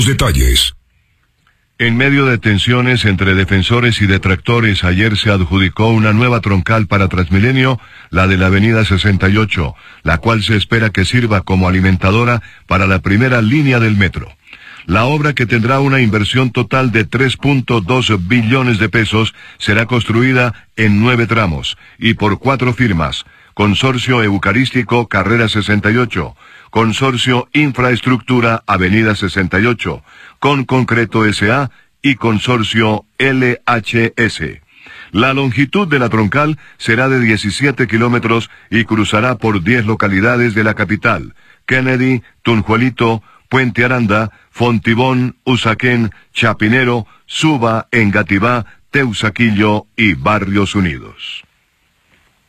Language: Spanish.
Detalles. En medio de tensiones entre defensores y detractores, ayer se adjudicó una nueva troncal para Transmilenio, la de la Avenida 68, la cual se espera que sirva como alimentadora para la primera línea del metro. La obra, que tendrá una inversión total de 3.2 billones de pesos, será construida en 9 tramos y por 4 firmas: Consorcio Eucarístico Carrera 68, Consorcio Infraestructura Avenida 68, Con Concreto S.A. y Consorcio LHS. La longitud de la troncal será de 17 kilómetros y cruzará por 10 localidades de la capital: Kennedy, Tunjuelito, Puente Aranda, Fontibón, Usaquén, Chapinero, Suba, Engativá, Teusaquillo y Barrios Unidos.